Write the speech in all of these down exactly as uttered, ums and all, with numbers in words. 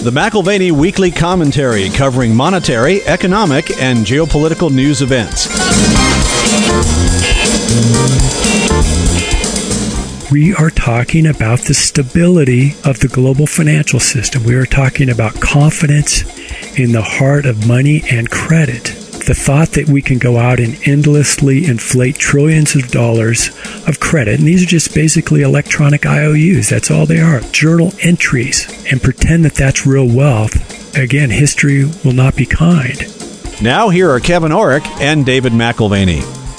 The McAlvany Weekly Commentary, covering monetary, economic, and geopolitical news events. We are talking about the stability of the global financial system. We are talking about confidence in the heart of money and credit. The thought that we can go out and endlessly inflate trillions of dollars of credit, and these are just basically electronic I O Us, that's all they are, journal entries, and pretend that that's real wealth. Again, history will not be kind. Now here are Kevin Orrick and David McAlvany.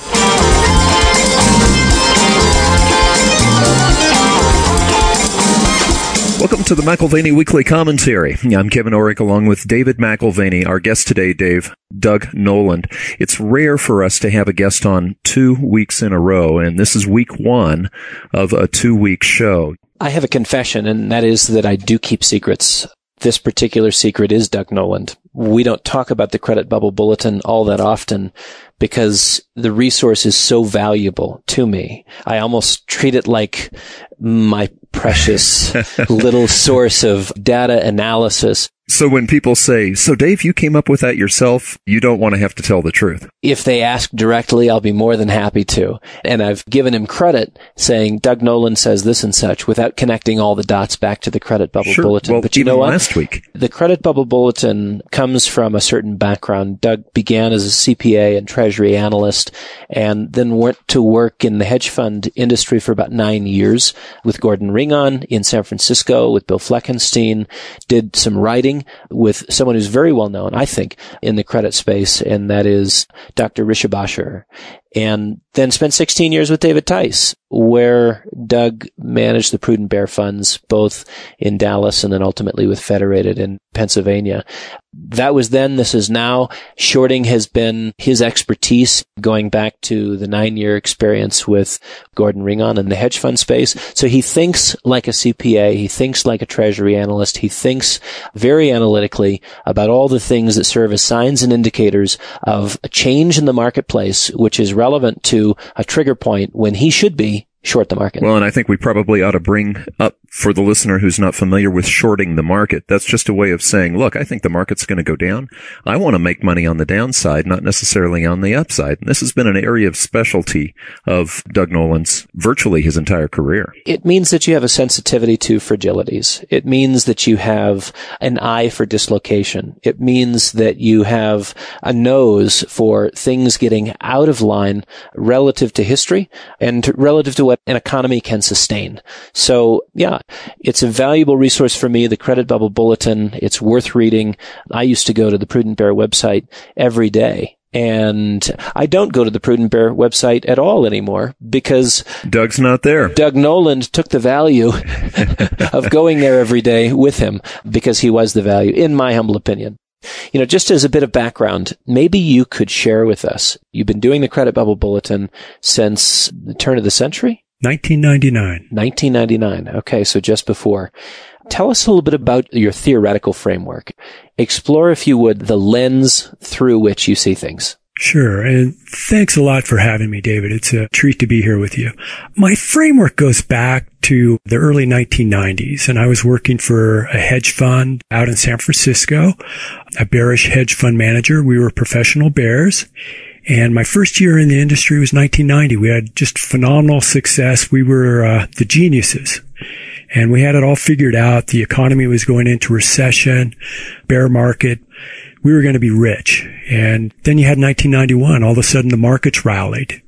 Welcome to the McAlvany Weekly Commentary. I'm Kevin Orrick along with David McAlvany. Our guest today, Dave, Doug Noland. It's rare for us to have a guest on two weeks in a row, and this is week one of a two-week show. I have a confession, and that is that I do keep secrets. This particular secret is Doug Noland. We don't talk about the Credit Bubble Bulletin all that often because the resource is so valuable to me. I almost treat it like my precious little source of data analysis. So when people say, so Dave, you came up with that yourself, you don't want to have to tell the truth. If they ask directly, I'll be more than happy to. And I've given him credit saying Doug Noland says this and such without connecting all the dots back to the Credit Bubble sure. Bulletin. Well, but you even know what? Last week. The Credit Bubble Bulletin comes from a certain background. Doug began as a C P A and Treasury analyst and then went to work in the hedge fund industry for about nine years with Gordon Ringon in San Francisco, with Bill Fleckenstein, did some writing with someone who's very well known, I think, in the credit space, and that is Doctor Rishabashar. And then spent sixteen years with David Tice, where Doug managed the Prudent Bear funds, both in Dallas and then ultimately with Federated in Pennsylvania. That was then, this is now. Shorting has been his expertise going back to the nine-year experience with Gordon Ringon in the hedge fund space. So he thinks like a C P A. He thinks like a Treasury analyst. He thinks very analytically about all the things that serve as signs and indicators of a change in the marketplace, which is relevant to a trigger point when he should be short the market. Well, and I think we probably ought to bring up for the listener who's not familiar with shorting the market. That's just a way of saying, look, I think the market's going to go down. I want to make money on the downside, not necessarily on the upside. And this has been an area of specialty of Doug Noland's virtually his entire career. It means that you have a sensitivity to fragilities. It means that you have an eye for dislocation. It means that you have a nose for things getting out of line relative to history and relative to what an economy can sustain. So, yeah, it's a valuable resource for me, the Credit Bubble Bulletin. It's worth reading. I used to go to the Prudent Bear website every day. And I don't go to the Prudent Bear website at all anymore because Doug's not there. Doug Noland took the value of going there every day with him because he was the value, in my humble opinion. You know, just as a bit of background, maybe you could share with us, you've been doing the Credit Bubble Bulletin since the turn of the century? nineteen ninety-nine. nineteen ninety-nine. Okay, so just before. Tell us a little bit about your theoretical framework. Explore, if you would, the lens through which you see things. Sure, and thanks a lot for having me, David. It's a treat to be here with you. My framework goes back to the early nineteen nineties, and I was working for a hedge fund out in San Francisco, a bearish hedge fund manager. We were professional bears. And my first year in the industry was nineteen ninety. We had just phenomenal success. We were uh, the geniuses. And we had it all figured out. The economy was going into recession, bear market. We were going to be rich. And then you had nineteen ninety-one. All of a sudden the markets rallied.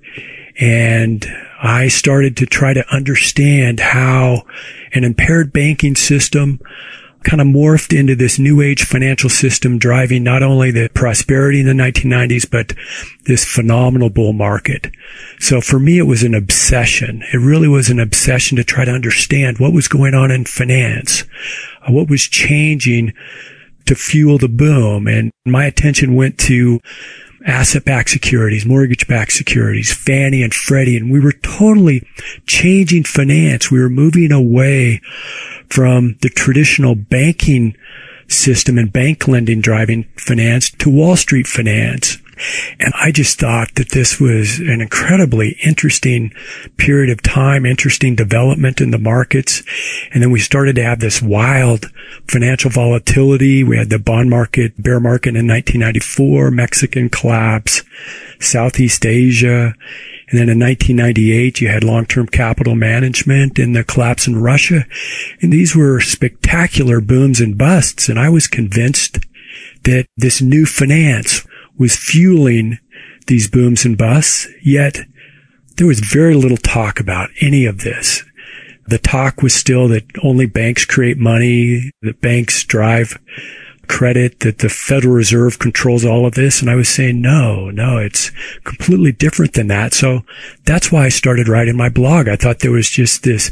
And I started to try to understand how an impaired banking system kind of morphed into this new age financial system, driving not only the prosperity in the nineteen nineties, but this phenomenal bull market. So for me, it was an obsession. It really was an obsession to try to understand what was going on in finance, what was changing to fuel the boom. And my attention went to asset-backed securities, mortgage-backed securities, Fannie and Freddie, and we were totally changing finance. We were moving away from the traditional banking system and bank lending driving finance to Wall Street finance. And I just thought that this was an incredibly interesting period of time, interesting development in the markets. And then we started to have this wild financial volatility. We had the bond market, bear market in nineteen ninety-four, Mexican collapse, Southeast Asia. And then in nineteen ninety-eight, you had long-term capital management and the collapse in Russia. And these were spectacular booms and busts. And I was convinced that this new finance was fueling these booms and busts. Yet there was very little talk about any of this. The talk was still that only banks create money, that banks drive credit, that the Federal Reserve controls all of this. And I was saying, no, no, it's completely different than that. So that's why I started writing my blog. I thought there was just this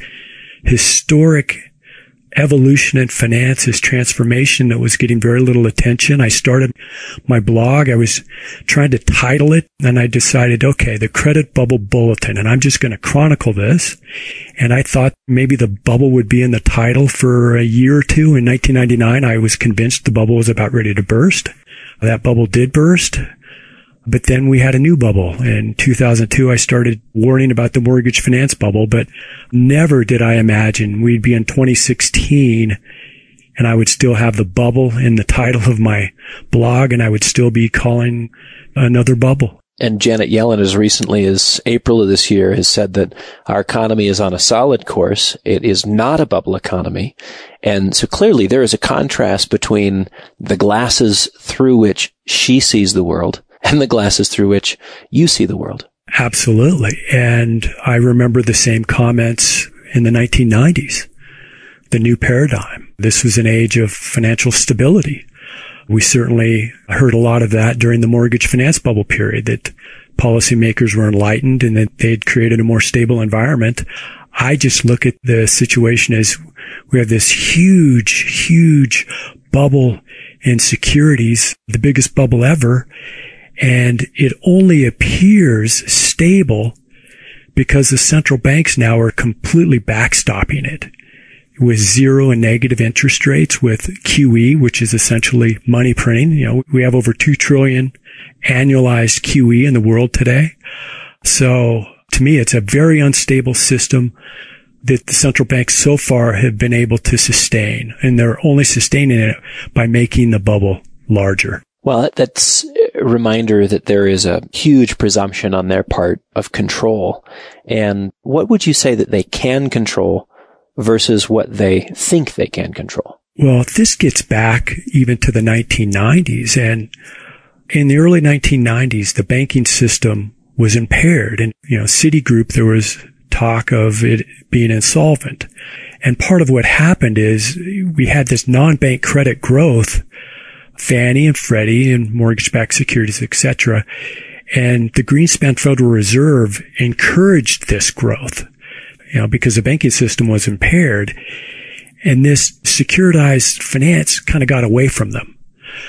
historic evolution in finance, this transformation that was getting very little attention. I started my blog. I was trying to title it, and I decided, okay, the Credit Bubble Bulletin, and I'm just going to chronicle this. And I thought maybe the bubble would be in the title for a year or two. In nineteen ninety-nine, I was convinced the bubble was about ready to burst. That bubble did burst. But then we had a new bubble. In two thousand two, I started warning about the mortgage finance bubble, but never did I imagine we'd be in twenty sixteen and I would still have the bubble in the title of my blog, and I would still be calling another bubble. And Janet Yellen, as recently as April of this year, has said that our economy is on a solid course. It is not a bubble economy. And so clearly there is a contrast between the glasses through which she sees the world and the glasses through which you see the world. Absolutely. And I remember the same comments in the nineteen nineties, the new paradigm. This was an age of financial stability. We certainly heard a lot of that during the mortgage finance bubble period, that policymakers were enlightened and that they had created a more stable environment. I just look at the situation as we have this huge, huge bubble in securities, the biggest bubble ever. And it only appears stable because the central banks now are completely backstopping it with zero and negative interest rates, with Q E, which is essentially money printing. You know, we have over two trillion annualized Q E in the world today. So to me, it's a very unstable system that the central banks so far have been able to sustain, and they're only sustaining it by making the bubble larger. Well, that's a reminder that there is a huge presumption on their part of control. And what would you say that they can control versus what they think they can control? Well, this gets back even to the nineteen nineties. And in the early nineteen nineties, the banking system was impaired. And, you know, Citigroup, there was talk of it being insolvent. And part of what happened is we had this non-bank credit growth, Fannie and Freddie and mortgage-backed securities, et cetera. And the Greenspan Federal Reserve encouraged this growth, you know, because the banking system was impaired. And this securitized finance kind of got away from them.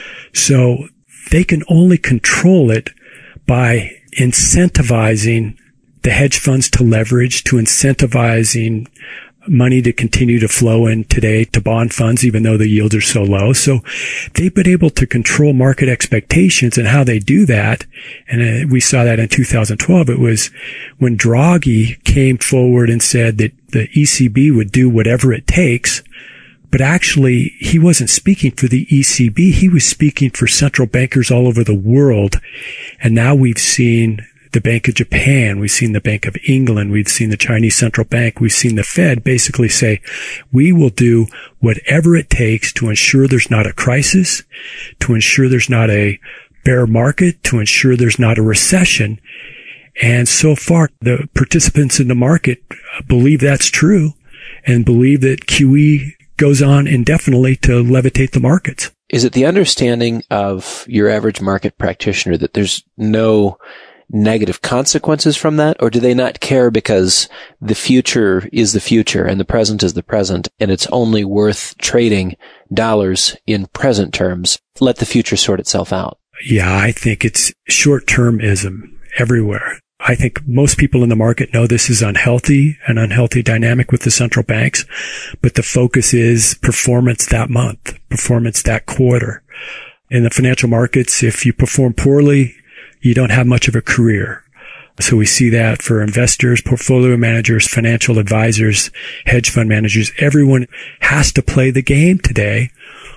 So they can only control it by incentivizing the hedge funds to leverage, to incentivizing money to continue to flow in today to bond funds, even though the yields are so low. So they've been able to control market expectations, and how they do that. And uh, we saw that in two thousand twelve. It was when Draghi came forward and said that the E C B would do whatever it takes. But actually, he wasn't speaking for the E C B. He was speaking for central bankers all over the world. And now we've seen the Bank of Japan, we've seen the Bank of England, we've seen the Chinese Central Bank, we've seen the Fed basically say, we will do whatever it takes to ensure there's not a crisis, to ensure there's not a bear market, to ensure there's not a recession. And so far, the participants in the market believe that's true and believe that Q E goes on indefinitely to levitate the markets. Is it the understanding of your average market practitioner that there's no negative consequences from that, or do they not care because the future is the future and the present is the present, and it's only worth trading dollars in present terms? Let the future sort itself out. Yeah, I think it's short-termism everywhere. I think most people in the market know this is unhealthy, an unhealthy dynamic with the central banks, but the focus is performance that month, performance that quarter. In the financial markets, if you perform poorly, you don't have much of a career. So we see that for investors, portfolio managers, financial advisors, hedge fund managers. Everyone has to play the game today,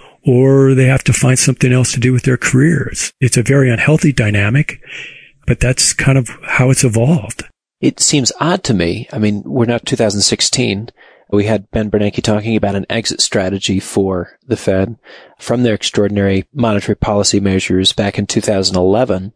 or they have to find something else to do with their careers. It's a very unhealthy dynamic, but that's kind of how it's evolved. It seems odd to me. I mean, we're now two thousand sixteen. We had Ben Bernanke talking about an exit strategy for the Fed from their extraordinary monetary policy measures back in two thousand eleven.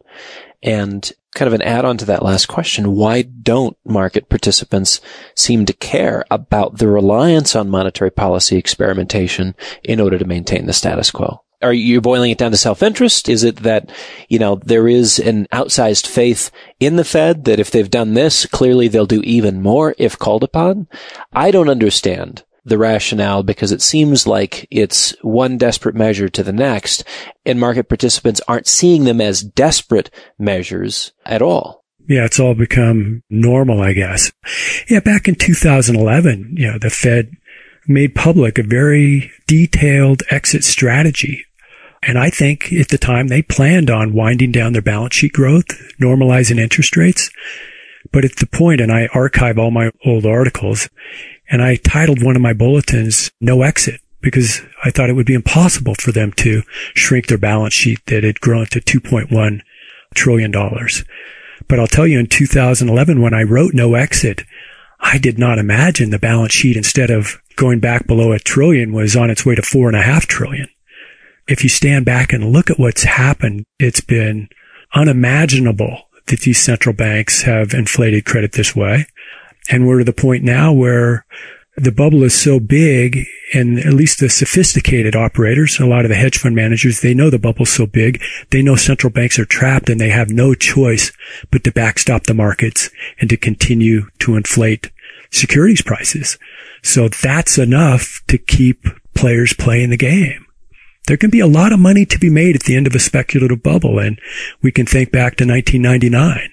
And kind of an add-on to that last question, why don't market participants seem to care about the reliance on monetary policy experimentation in order to maintain the status quo? Are you boiling it down to self-interest? Is it that, you know, there is an outsized faith in the Fed that if they've done this, clearly they'll do even more if called upon? I don't understand the rationale, because it seems like it's one desperate measure to the next, and market participants aren't seeing them as desperate measures at all. Yeah, it's all become normal, I guess. Yeah, back in two thousand eleven, you know, the Fed made public a very detailed exit strategy. And I think at the time they planned on winding down their balance sheet growth, normalizing interest rates. But at the point, and I archive all my old articles, and I titled one of my bulletins, No Exit, because I thought it would be impossible for them to shrink their balance sheet that had grown to two point one trillion dollars. But I'll tell you, in two thousand eleven, when I wrote No Exit, I did not imagine the balance sheet, instead of going back below a trillion, was on its way to four and a half trillion. If you stand back and look at what's happened, it's been unimaginable that these central banks have inflated credit this way. And we're to the point now where the bubble is so big, and at least the sophisticated operators, a lot of the hedge fund managers, they know the bubble's so big, they know central banks are trapped, and they have no choice but to backstop the markets and to continue to inflate securities prices. So that's enough to keep players playing the game. There can be a lot of money to be made at the end of a speculative bubble, and we can think back to nineteen ninety-nine.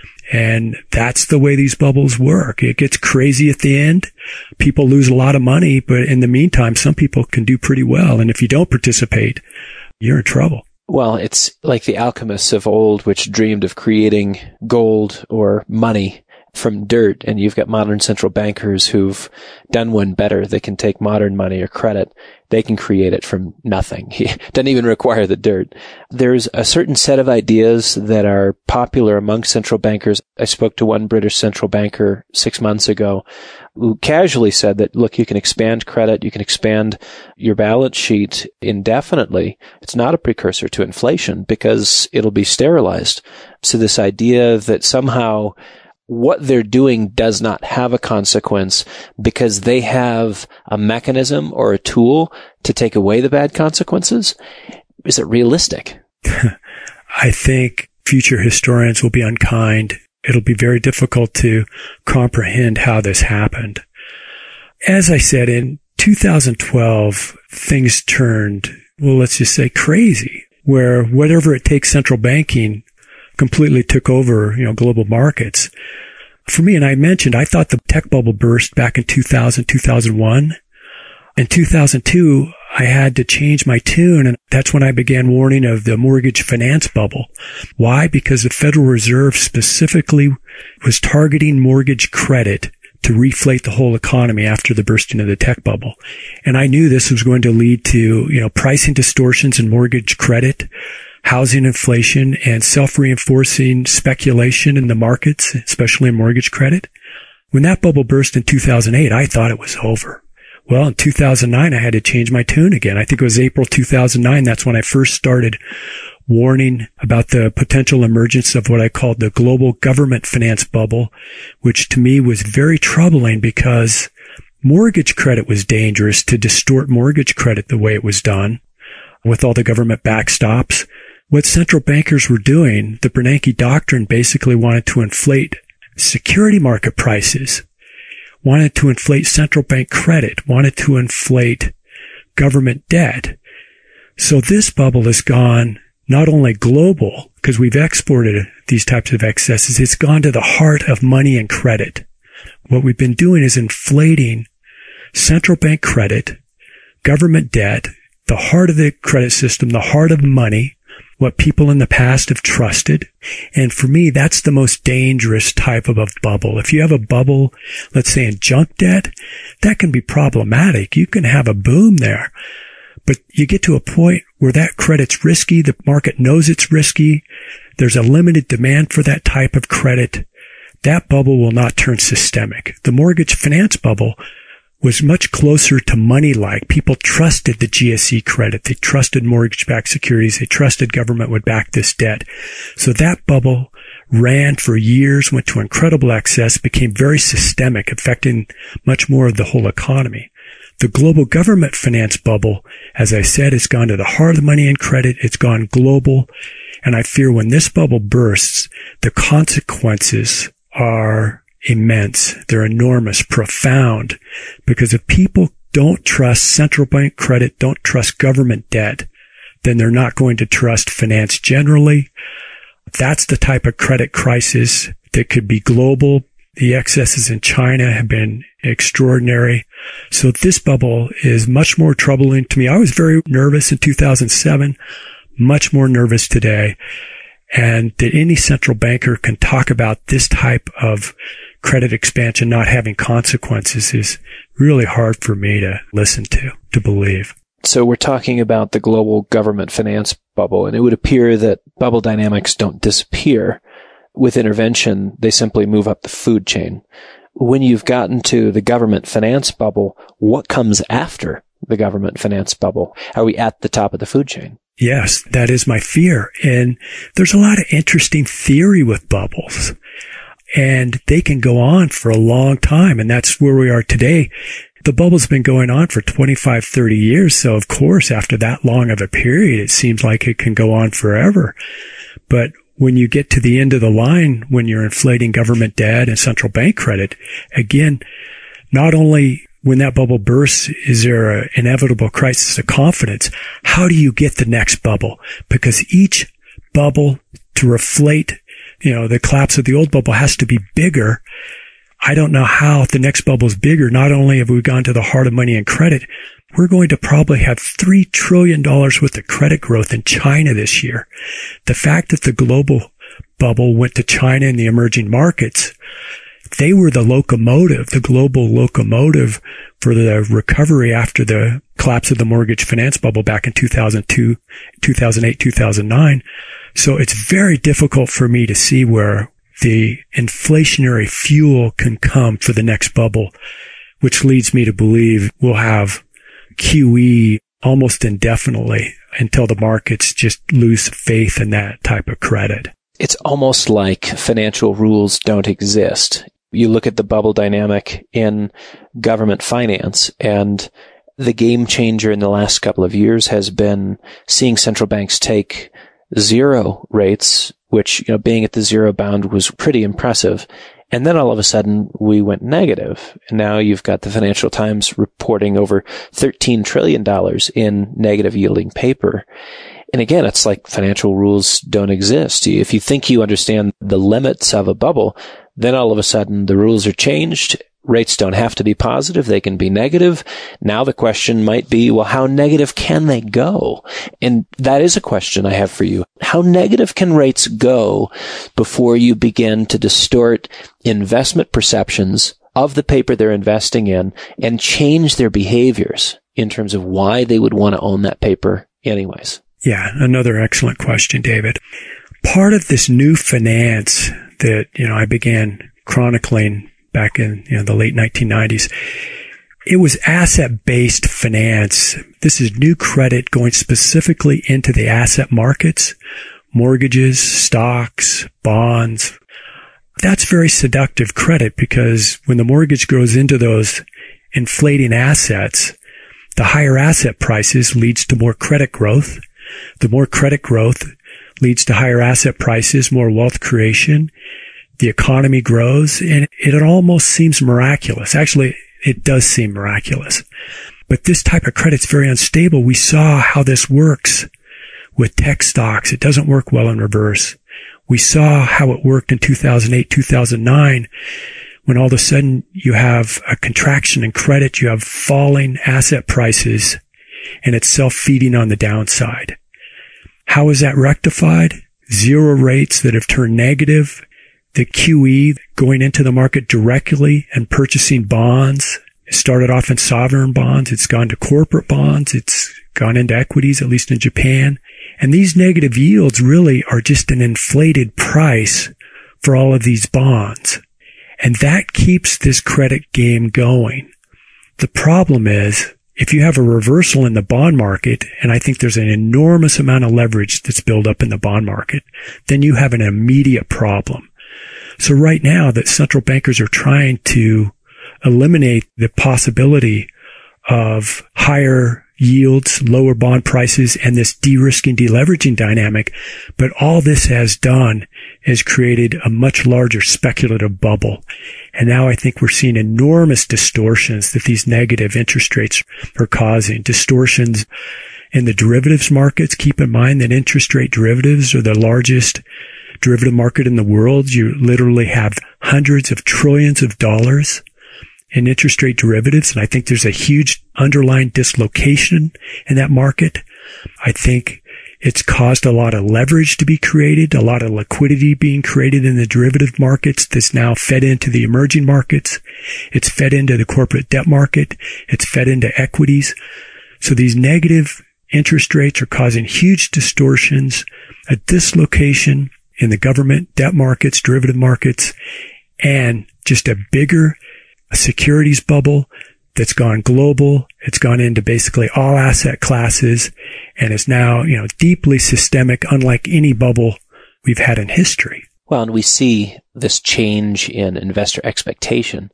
And that's the way these bubbles work. It gets crazy at the end. People lose a lot of money, but in the meantime, some people can do pretty well. And if you don't participate, you're in trouble. Well, it's like the alchemists of old, which dreamed of creating gold or money from dirt. And you've got modern central bankers who've done one better. They can take modern money or credit. They can create it from nothing. It doesn't even require the dirt. There's a certain set of ideas that are popular among central bankers. I spoke to one British central banker six months ago who casually said that, look, you can expand credit, you can expand your balance sheet indefinitely. It's not a precursor to inflation because it'll be sterilized. So this idea that somehow what they're doing does not have a consequence because they have a mechanism or a tool to take away the bad consequences. Is it realistic? I think future historians will be unkind. It'll be very difficult to comprehend how this happened. As I said, in two thousand twelve, things turned, well, let's just say crazy, where whatever it takes central banking completely took over, you know, global markets. For me, and I mentioned, I thought the tech bubble burst back in two thousand, two thousand one. In two thousand two, I had to change my tune, and that's when I began warning of the mortgage finance bubble. Why? Because the Federal Reserve specifically was targeting mortgage credit to reflate the whole economy after the bursting of the tech bubble. And I knew this was going to lead to, you know, pricing distortions in mortgage credit, housing inflation, and self-reinforcing speculation in the markets, especially in mortgage credit. When that bubble burst in two thousand eight, I thought it was over. Well, in two thousand nine, I had to change my tune again. I think it was April two thousand nine. That's when I first started warning about the potential emergence of what I called the global government finance bubble, which to me was very troubling because mortgage credit was dangerous to distort mortgage credit the way it was done with all the government backstops. What central bankers were doing, the Bernanke doctrine basically wanted to inflate security market prices, wanted to inflate central bank credit, wanted to inflate government debt. So this bubble has gone not only global, because we've exported these types of excesses, it's gone to the heart of money and credit. What we've been doing is inflating central bank credit, government debt, the heart of the credit system, the heart of money, what people in the past have trusted. And for me, that's the most dangerous type of a bubble. If you have a bubble, let's say in junk debt, that can be problematic. You can have a boom there. But you get to a point where that credit's risky. The market knows it's risky. There's a limited demand for that type of credit. That bubble will not turn systemic. The mortgage finance bubble was much closer to money-like. People trusted the G S E credit. They trusted mortgage-backed securities. They trusted government would back this debt. So that bubble ran for years, went to incredible excess, became very systemic, affecting much more of the whole economy. The global government finance bubble, as I said, has gone to the heart of money and credit. It's gone global. And I fear when this bubble bursts, the consequences are immense. They're enormous, profound, because if people don't trust central bank credit, don't trust government debt, then they're not going to trust finance generally. That's the type of credit crisis that could be global. The excesses in China have been extraordinary. So this bubble is much more troubling to me. I was very nervous in two thousand seven, much more nervous today. And that any central banker can talk about this type of credit expansion not having consequences is really hard for me to listen to, to believe. So we're talking about the global government finance bubble, and it would appear that bubble dynamics don't disappear. With intervention, they simply move up the food chain. When you've gotten to the government finance bubble, what comes after the government finance bubble? Are we at the top of the food chain? Yes, that is my fear. And there's a lot of interesting theory with bubbles. And they can go on for a long time. And that's where we are today. The bubble's been going on for twenty-five, thirty years. So of course, after that long of a period, it seems like it can go on forever. But when you get to the end of the line, when you're inflating government debt and central bank credit, again, not only when that bubble bursts, is there an inevitable crisis of confidence? How do you get the next bubble? Because each bubble to reflate, you know, the collapse of the old bubble has to be bigger. I don't know how the next bubble is bigger. Not only have we gone to the heart of money and credit, we're going to probably have three trillion dollars worth of credit growth in China this year. The fact that the global bubble went to China and the emerging markets, they were the locomotive, the global locomotive for the recovery after the collapse of the mortgage finance bubble back in two thousand two, two thousand eight, two thousand nine. So it's very difficult for me to see where the inflationary fuel can come for the next bubble, which leads me to believe we'll have Q E almost indefinitely until the markets just lose faith in that type of credit. It's almost like financial rules don't exist. You look at the bubble dynamic in government finance, and the game changer in the last couple of years has been seeing central banks take zero rates, which, you know, being at the zero bound was pretty impressive. And then all of a sudden we went negative. And now you've got the Financial Times reporting over thirteen trillion dollars in negative yielding paper. And again, it's like financial rules don't exist. If you think you understand the limits of a bubble, then all of a sudden the rules are changed. Rates don't have to be positive. They can be negative. Now the question might be, well, how negative can they go? And that is a question I have for you. How negative can rates go before you begin to distort investment perceptions of the paper they're investing in and change their behaviors in terms of why they would want to own that paper anyways? Yeah, another excellent question, David. Part of this new finance that, you know, I began chronicling back in, you know, the late nineteen nineties, it was asset-based finance. This is new credit going specifically into the asset markets, mortgages, stocks, bonds. That's very seductive credit because when the mortgage goes into those inflating assets, the higher asset prices leads to more credit growth. The more credit growth leads to higher asset prices, more wealth creation. The economy grows, and it almost seems miraculous. Actually, it does seem miraculous. But this type of credit's very unstable. We saw how this works with tech stocks. It doesn't work well in reverse. We saw how it worked in two thousand eight, two thousand nine, when all of a sudden you have a contraction in credit, you have falling asset prices, and it's self-feeding on the downside. How is that rectified? Zero rates that have turned negative. The Q E going into the market directly and purchasing bonds. It started off in sovereign bonds. It's gone to corporate bonds. It's gone into equities, at least in Japan. And these negative yields really are just an inflated price for all of these bonds. And that keeps this credit game going. The problem is, if you have a reversal in the bond market, and I think there's an enormous amount of leverage that's built up in the bond market, then you have an immediate problem. So right now that central bankers are trying to eliminate the possibility of higher yields, lower bond prices, and this de-risking, deleveraging dynamic. But all this has done is created a much larger speculative bubble. And now I think we're seeing enormous distortions that these negative interest rates are causing. Distortions in the derivatives markets. Keep in mind that interest rate derivatives are the largest derivative market in the world. You literally have hundreds of trillions of dollars in interest rate derivatives, and I think there's a huge underlying dislocation in that market. I think it's caused a lot of leverage to be created, a lot of liquidity being created in the derivative markets that's now fed into the emerging markets. It's fed into the corporate debt market. It's fed into equities. So these negative interest rates are causing huge distortions, a dislocation in the government debt markets, derivative markets, and just a bigger a securities bubble that's gone global. It's gone into basically all asset classes and is now, you know, deeply systemic, unlike any bubble we've had in history. Well, and we see this change in investor expectation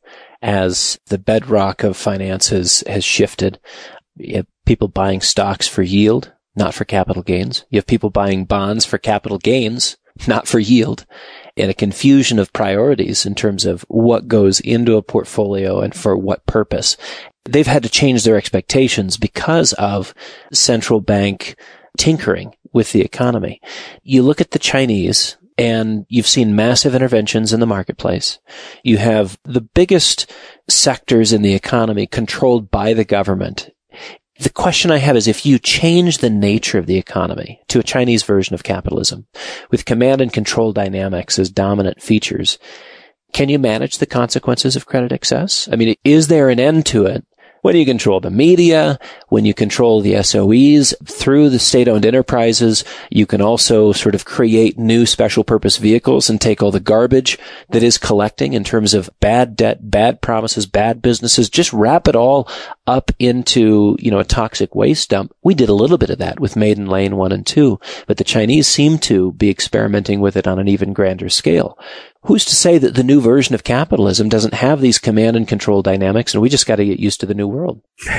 as the bedrock of finances has shifted. You have people buying stocks for yield, not for capital gains. You have people buying bonds for capital gains, not for yield. And a confusion of priorities in terms of what goes into a portfolio and for what purpose. They've had to change their expectations because of central bank tinkering with the economy. You look at the Chinese and you've seen massive interventions in the marketplace. You have the biggest sectors in the economy controlled by the government. The question I have is, if you change the nature of the economy to a Chinese version of capitalism with command and control dynamics as dominant features, can you manage the consequences of credit excess? I mean, is there an end to it? When you control the media, when you control the S O Es through the state-owned enterprises, you can also sort of create new special purpose vehicles and take all the garbage that is collecting in terms of bad debt, bad promises, bad businesses, just wrap it all up into, you know, a toxic waste dump. We did a little bit of that with Maiden Lane one and two, but the Chinese seem to be experimenting with it on an even grander scale. Who's to say that the new version of capitalism doesn't have these command and control dynamics, and we just got to get used to the new world?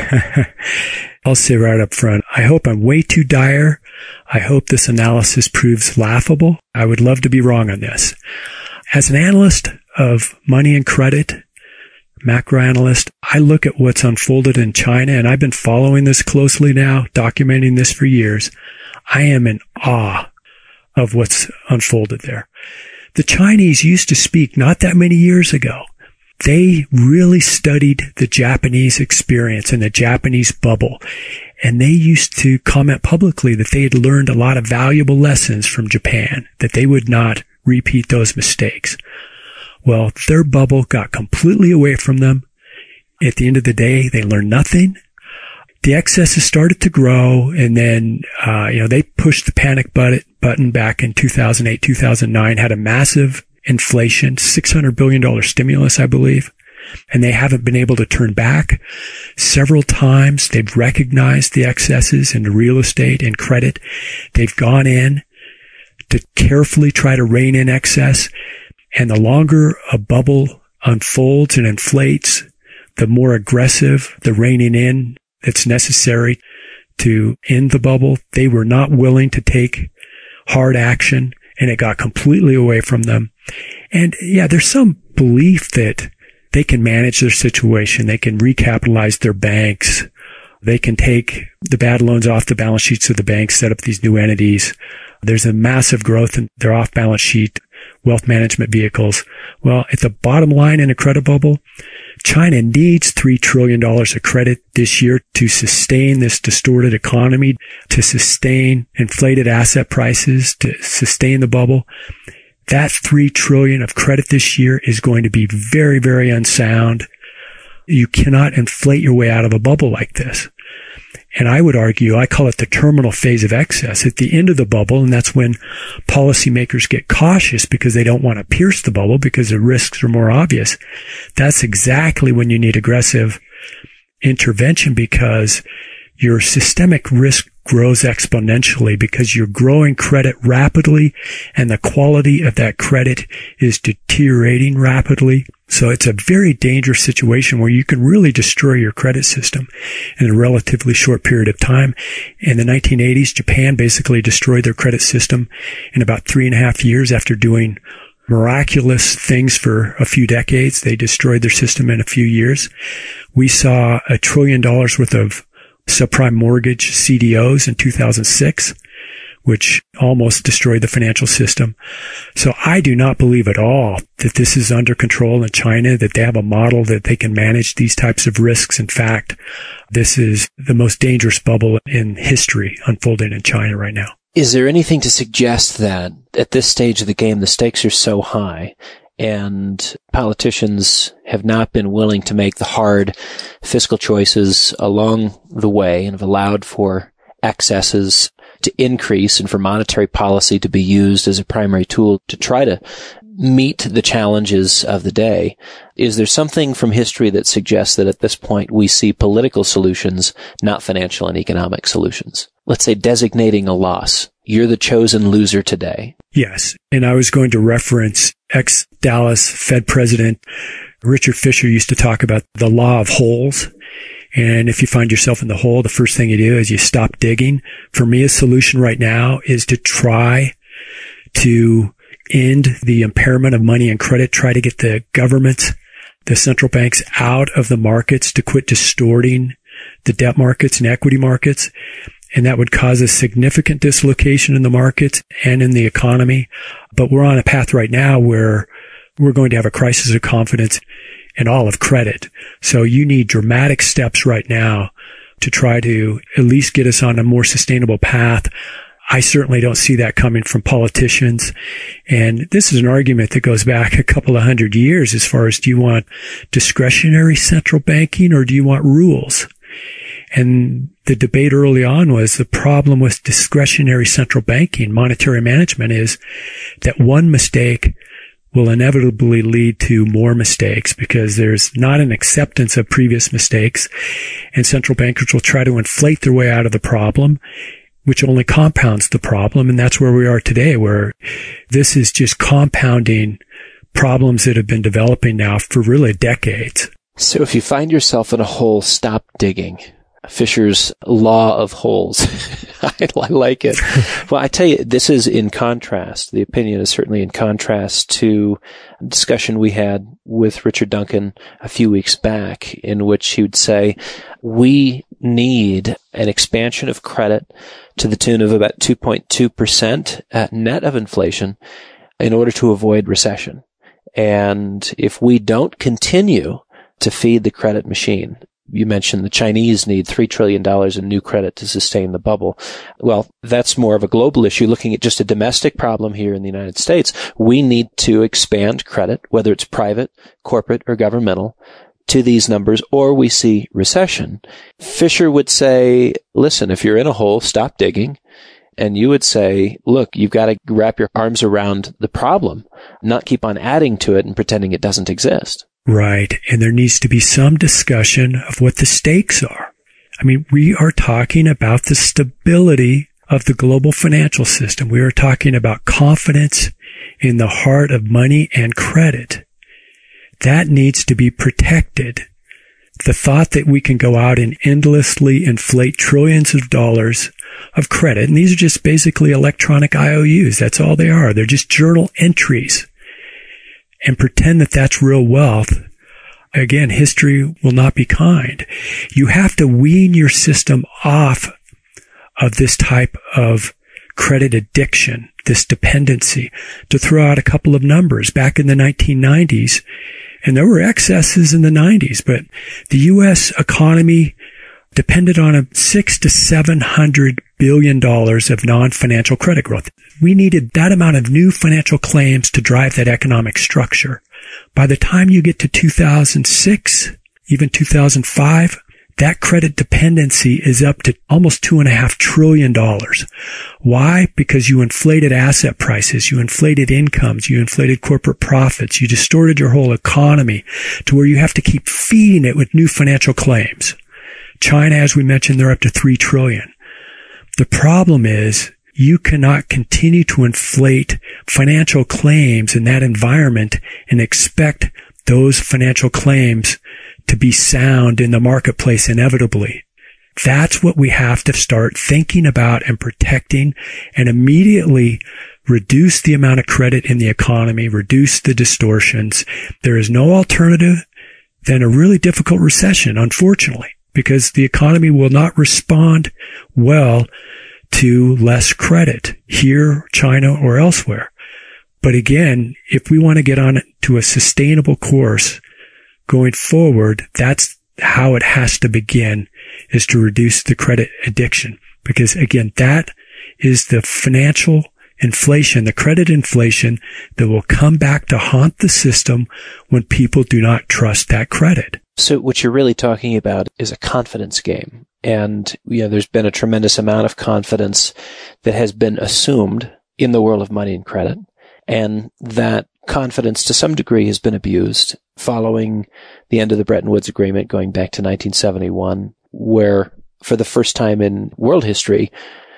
I'll say right up front, I hope I'm way too dire. I hope this analysis proves laughable. I would love to be wrong on this. As an analyst of money and credit, macro analyst, I look at what's unfolded in China, and I've been following this closely now, documenting this for years. I am in awe of what's unfolded there. The Chinese used to speak not that many years ago. They really studied the Japanese experience and the Japanese bubble. And they used to comment publicly that they had learned a lot of valuable lessons from Japan, that they would not repeat those mistakes. Well, their bubble got completely away from them. At the end of the day, they learned nothing. The excesses started to grow, and then, uh, you know, they pushed the panic button back in two thousand eight, two thousand nine, had a massive inflation, six hundred billion dollars stimulus, I believe, and they haven't been able to turn back. Several times they've recognized the excesses in real estate and credit. They've gone in to carefully try to rein in excess, and the longer a bubble unfolds and inflates, the more aggressive the reining in that's necessary to end the bubble. They were not willing to take hard action, and it got completely away from them. And yeah, there's some belief that they can manage their situation. They can recapitalize their banks. They can take the bad loans off the balance sheets of the banks, set up these new entities. There's a massive growth in their off-balance sheet wealth management vehicles. Well, at the bottom line in a credit bubble, China needs three trillion dollars of credit this year to sustain this distorted economy, to sustain inflated asset prices, to sustain the bubble. That three trillion dollars of credit this year is going to be very, very unsound. You cannot inflate your way out of a bubble like this. And I would argue, I call it the terminal phase of excess at the end of the bubble. And that's when policymakers get cautious because they don't want to pierce the bubble because the risks are more obvious. That's exactly when you need aggressive intervention because your systemic risk grows exponentially because you're growing credit rapidly and the quality of that credit is deteriorating rapidly. So it's a very dangerous situation where you can really destroy your credit system in a relatively short period of time. In the nineteen eighties, Japan basically destroyed their credit system in about three and a half years after doing miraculous things for a few decades. They destroyed their system in a few years. We saw a trillion dollars worth of subprime mortgage C D Os in two thousand six, which almost destroyed the financial system. So I do not believe at all that this is under control in China, that they have a model that they can manage these types of risks. In fact, this is the most dangerous bubble in history unfolding in China right now. Is there anything to suggest that at this stage of the game, the stakes are so high and politicians have not been willing to make the hard fiscal choices along the way and have allowed for excesses to increase and for monetary policy to be used as a primary tool to try to meet the challenges of the day? Is there something from history that suggests that at this point we see political solutions, not financial and economic solutions? Let's say designating a loss. You're the chosen loser today. Yes. And I was going to reference ex-Dallas Fed President Richard Fisher used to talk about the law of holes. And if you find yourself in the hole, the first thing you do is you stop digging. For me, a solution right now is to try to end the impairment of money and credit, try to get the governments, the central banks out of the markets to quit distorting the debt markets and equity markets. And that would cause a significant dislocation in the markets and in the economy. But we're on a path right now where we're going to have a crisis of confidence in all of credit. So you need dramatic steps right now to try to at least get us on a more sustainable path. I certainly don't see that coming from politicians. And this is an argument that goes back a couple of hundred years as far as do you want discretionary central banking or do you want rules? And the debate early on was the problem with discretionary central banking, monetary management, is that one mistake will inevitably lead to more mistakes because there's not an acceptance of previous mistakes, and central bankers will try to inflate their way out of the problem, which only compounds the problem. And that's where we are today, where this is just compounding problems that have been developing now for really decades. So if you find yourself in a hole, stop digging. Fisher's law of holes. I, I like it. Well, I tell you, this is in contrast. The opinion is certainly in contrast to a discussion we had with Richard Duncan a few weeks back, in which he would say, we need an expansion of credit to the tune of about two point two percent at net of inflation in order to avoid recession. And if we don't continue to feed the credit machine, you mentioned the Chinese need three trillion dollars in new credit to sustain the bubble. Well, that's more of a global issue. Looking at just a domestic problem here in the United States, we need to expand credit, whether it's private, corporate, or governmental, to these numbers, or we see recession. Fisher would say, listen, if you're in a hole, stop digging. And you would say, look, you've got to wrap your arms around the problem, not keep on adding to it and pretending it doesn't exist. Right. And there needs to be some discussion of what the stakes are. I mean, we are talking about the stability of the global financial system. We are talking about confidence in the heart of money and credit. That needs to be protected. The thought that we can go out and endlessly inflate trillions of dollars of credit, and these are just basically electronic I O Us. That's all they are. They're just journal entries. And pretend that that's real wealth. Again, history will not be kind. You have to wean your system off of this type of credit addiction, this dependency. To throw out a couple of numbers, back in the nineteen nineties, and there were excesses in the nineties, but the U S economy depended on a six to seven hundred billion dollars of non-financial credit growth. We needed that amount of new financial claims to drive that economic structure. By the time you get to two thousand six, even two thousand five, that credit dependency is up to almost two and a half trillion dollars. Why? Because you inflated asset prices, you inflated incomes, you inflated corporate profits, you distorted your whole economy to where you have to keep feeding it with new financial claims. China, as we mentioned, they're up to three trillion. The problem is you cannot continue to inflate financial claims in that environment and expect those financial claims to be sound in the marketplace inevitably. That's what we have to start thinking about and protecting, and immediately reduce the amount of credit in the economy, reduce the distortions. There is no alternative than a really difficult recession, unfortunately, because the economy will not respond well to less credit here, China, or elsewhere. But again, if we want to get on to a sustainable course going forward, that's how it has to begin, is to reduce the credit addiction. Because again, that is the financial inflation, the credit inflation that will come back to haunt the system when people do not trust that credit. So what you're really talking about is a confidence game. And, you know, there's been a tremendous amount of confidence that has been assumed in the world of money and credit. And that confidence to some degree has been abused following the end of the Bretton Woods Agreement going back to nineteen seventy-one, where for the first time in world history,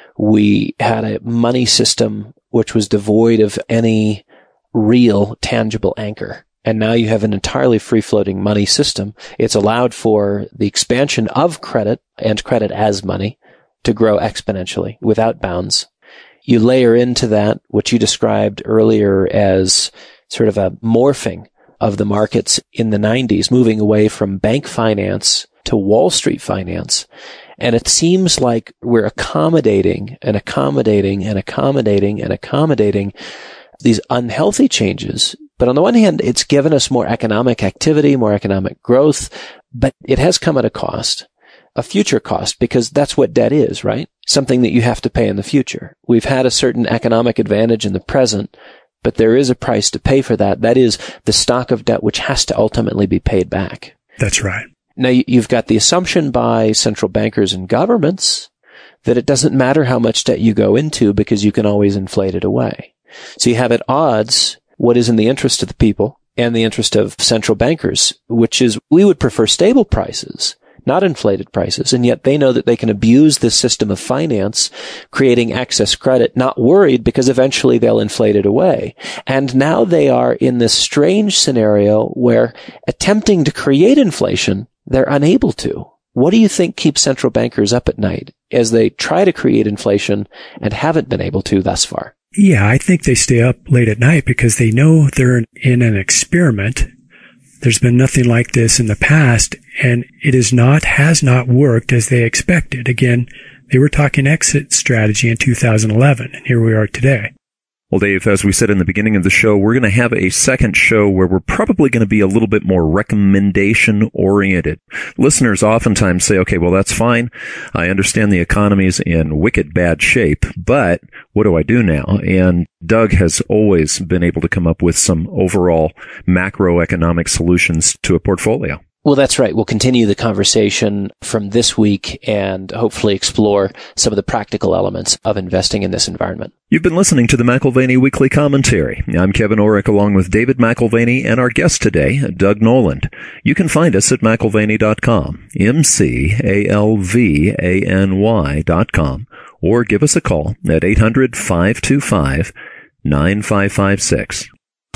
we had a money system which was devoid of any real tangible anchor. And now you have an entirely free-floating money system. It's allowed for the expansion of credit and credit as money to grow exponentially without bounds. You layer into that what you described earlier as sort of a morphing of the markets in the nineties, moving away from bank finance to Wall Street finance. And it seems like we're accommodating and accommodating and accommodating and accommodating these unhealthy changes. But on the one hand, it's given us more economic activity, more economic growth, but it has come at a cost, a future cost, because that's what debt is, right? Something that you have to pay in the future. We've had a certain economic advantage in the present, but there is a price to pay for that. That is the stock of debt, which has to ultimately be paid back. That's right. Now, you've got the assumption by central bankers and governments that it doesn't matter how much debt you go into because you can always inflate it away. So you have at odds what is in the interest of the people and the interest of central bankers, which is we would prefer stable prices, not inflated prices. And yet they know that they can abuse this system of finance, creating excess credit, not worried because eventually they'll inflate it away. And now they are in this strange scenario where attempting to create inflation, they're unable to. What do you think keeps central bankers up at night as they try to create inflation and haven't been able to thus far? Yeah, I think they stay up late at night because they know they're in an experiment. There's been nothing like this in the past, and it is not, has not worked as they expected. Again, they were talking exit strategy in two thousand eleven, and here we are today. Well, Dave, as we said in the beginning of the show, we're going to have a second show where we're probably going to be a little bit more recommendation-oriented. Listeners oftentimes say, okay, well, that's fine. I understand the economy's in wicked bad shape, but what do I do now? And Doug has always been able to come up with some overall macroeconomic solutions to a portfolio. Well, that's right. We'll continue the conversation from this week and hopefully explore some of the practical elements of investing in this environment. You've been listening to the McAlvany Weekly Commentary. I'm Kevin Orrick along with David McAlvany and our guest today, Doug Noland. You can find us at McAlvany dot com, M C A L V A N Y dot com, or give us a call at eight hundred, five two five, nine five five six.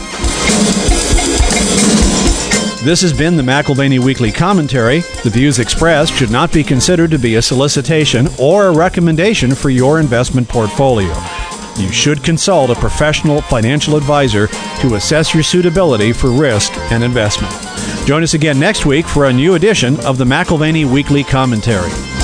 This has been the McAlvany Weekly Commentary. The views expressed should not be considered to be a solicitation or a recommendation for your investment portfolio. You should consult a professional financial advisor to assess your suitability for risk and investment. Join us again next week for a new edition of the McAlvany Weekly Commentary.